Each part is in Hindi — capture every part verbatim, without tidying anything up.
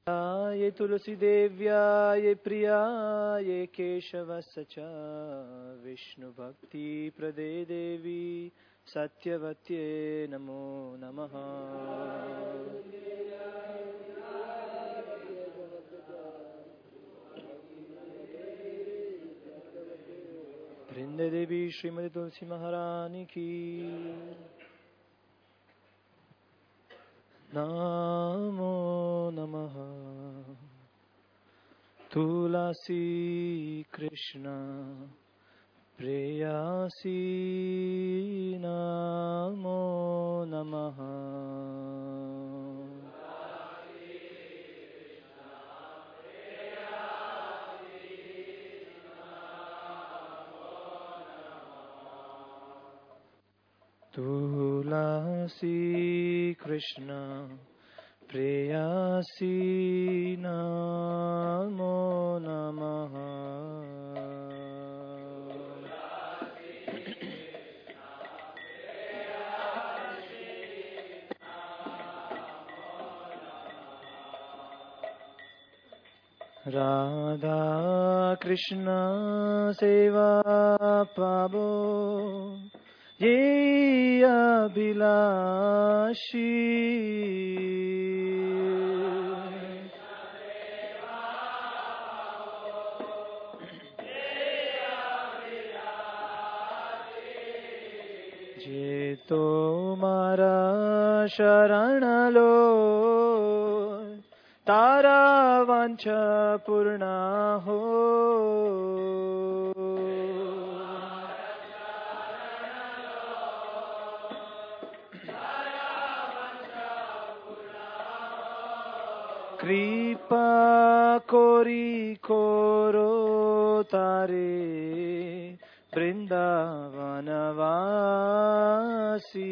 ये तुलसी देव्याय प्रियाय केशवस्य च विष्णु भक्ति प्रदे देवी सत्यवत्ये नमो नमः। वृंदे देवी श्रीमती तुलसी महारानी की। नमो नमः। तुलसी कृष्ण प्रेयसी नमो नमः। तुलसी कृष्ण प्रेयसी नमो नमः। राधा कृष्ण सेवा पावो ये अभिलाषी। जे तुम्हारा शरण लो तारा वांछा पूर्ण हो। कृपा कोरी कोरो तारे वृंदावनवासी।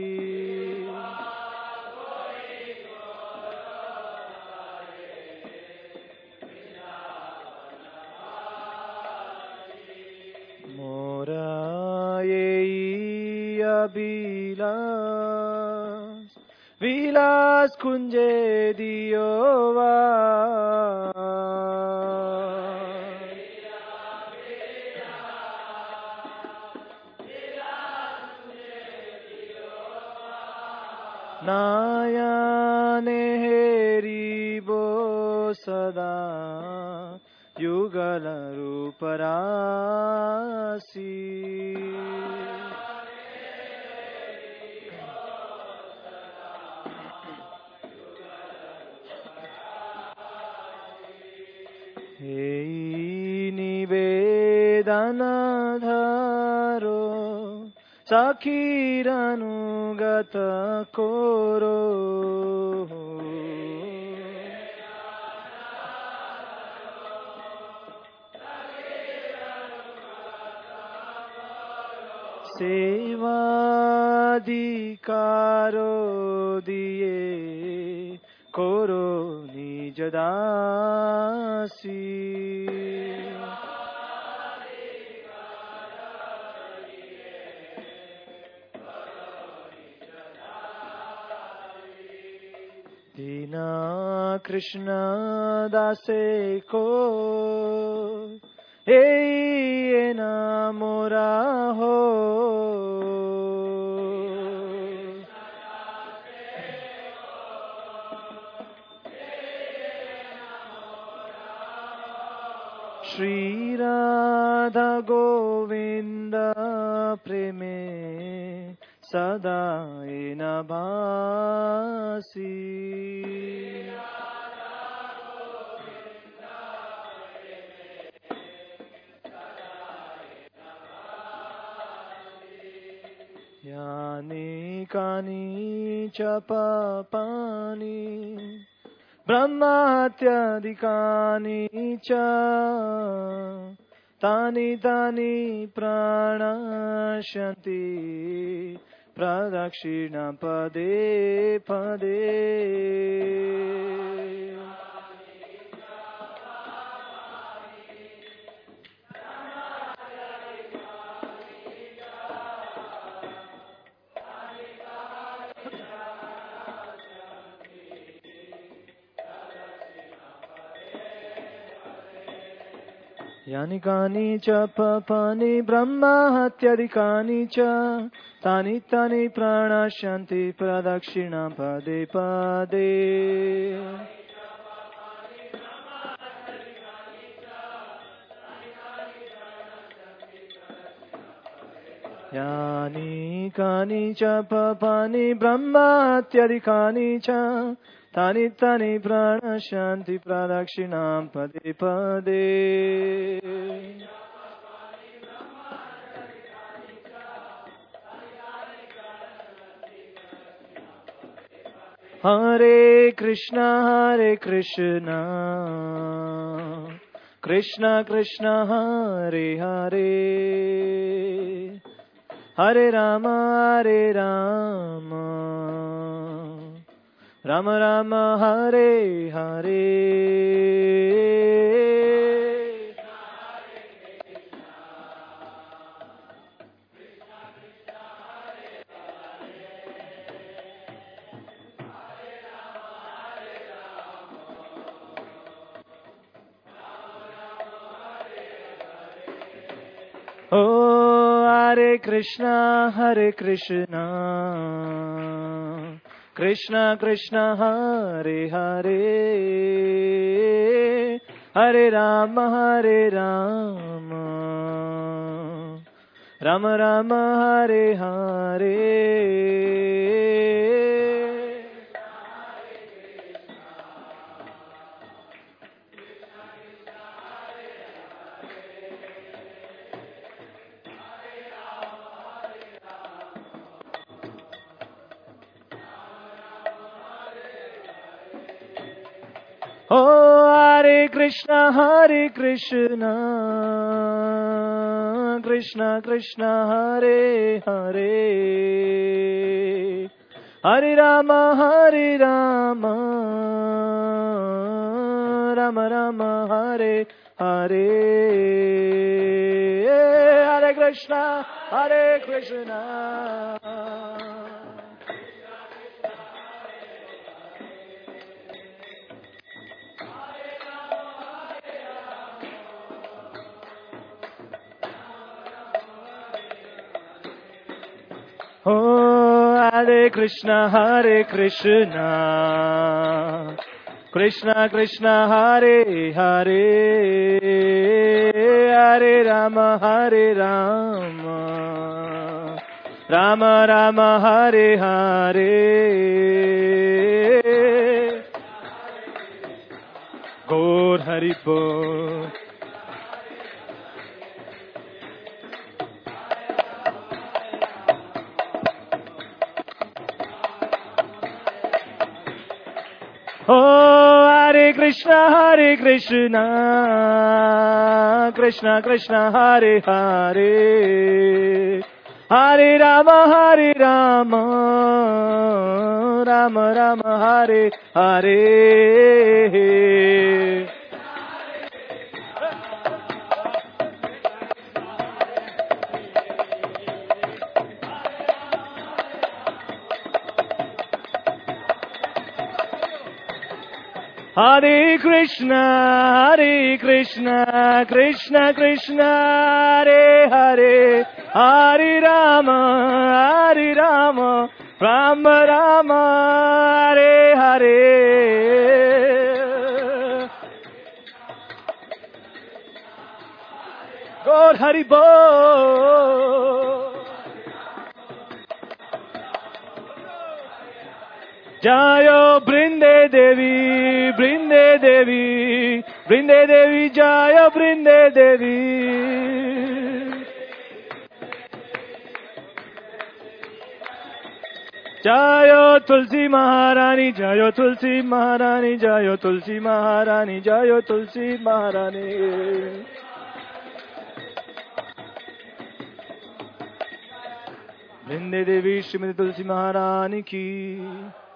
मोरा ये अभिलाष विलास कुंजे दियोवा। नायाने हेरिबो सदा युगल रूपरासी। हे निवेदन धारो सखीरनुगत कोरो। सेवाधिकारो दिए कोरो निज दासी। दीना कृष्ण दासे को ए ना मोरा हो। श्री राधा गोविंद प्रेमे सदा न भासी। यानि कानि च पापानि ब्रह्मात्यादिकानि च तानि तानि प्रणश्यन्ति प्रदक्षिण पदे पदे। यानि कानि च पापानि ब्रह्मा हत्यादिकानि च तानि तानि प्रणश्यन्ति प्रदक्षिणां पदे पदे यानि कानि च पापानि ब्रह्मा हत्यादिकानि च तानि तानि प्रणश्यन्ति प्रदक्षिणां पदे पदे हरे कृष्ण हरे कृष्ण कृष्ण कृष्ण हरे हरे हरे राम हरे राम राम राम हरे हरे ओ हरे कृष्ण हरे कृष्ण कृष्ण कृष्ण हरे हरे हरे राम हरे राम राम राम हरे हरे ओ हरे कृष्ण हरे कृष्ण कृष्ण कृष्ण हरे हरे हरे राम हरे राम राम राम हरे हरे हरे कृष्ण हरे Krishna Oh, Hare Krishna, Hare Krishna, Krishna Krishna, Hare Hare, Hare Rama, Hare Rama, Rama Rama, Hare Hare, Gaur Hari Bol. Oh, Hare Krishna, Hare Krishna, Krishna Krishna, Hare Hare, Hare Rama, Hare Rama, Rama Rama, Hare Hare. Hare Krishna, Hare Krishna, Krishna Krishna, Hare Hare, Hare Rama, Hare Rama, Rama Rama, Hare Hare. God Hari Bol. Jayo Brinde Devi, Brinde Devi, Brinde Devi, Jayo Brinde Devi. Jayo Tulsi Maharani, Jayo Tulsi Maharani, Jayo Tulsi Maharani, Jayo Tulsi Maharani. Brinde Devi, Shrimati Tulsi Maharani ki.